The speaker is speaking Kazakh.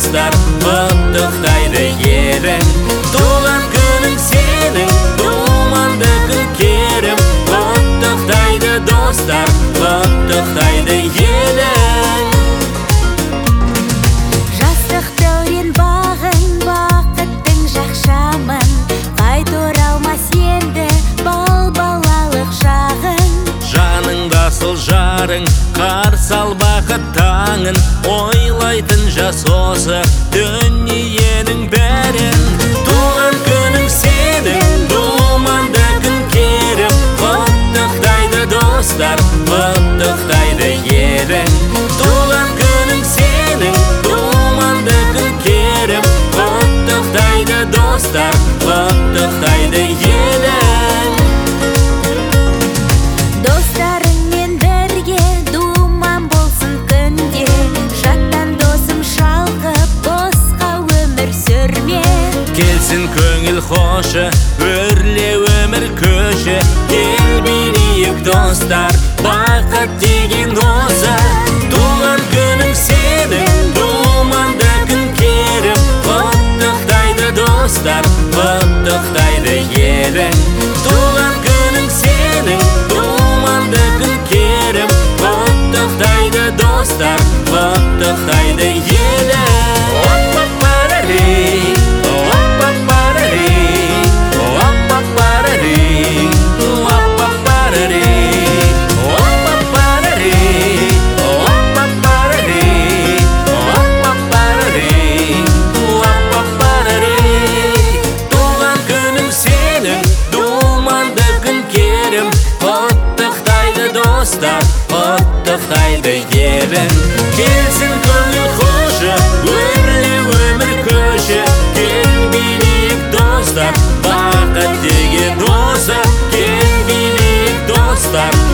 dostlar, құттықтайды елің. Туған күнің сенің, думанды күн керім, құттықтайды достар, құттықтайды елің. Жастық дәурен бағын, бақыттың жақшамын, қайта оралмас енді балалық шағың. Жаныңда сол жарың, қарсы ал бақыт таңын, ойлайтын жас осы дүниенің бәрін. Туған күнің сенің, думанды күн керім, құттықтайды достар, құттықтайды елің. Туған күнің сенің, думанды күн керім, құттықтайды достар, құттықтайды елің. Достарыңмен бірге думан болсын күнде, жаттан досым шалқып босқа өмір сүрме. Келсін көңіл хошы, өрле өмір көші, ел билейік достар, бақыт деген осы. Туған күнің сенің, думанды күн керім, құттықтайды достар, құттықтайды елің. Туған күнің сенің, думанды күн керім, құттықтайды достар, құттықтайды елің. Құттықтайды елің. Келсін көңіл хошы, өрле өмір көші, кел билейік достар, бақыт деген осы. Кел билейік достар,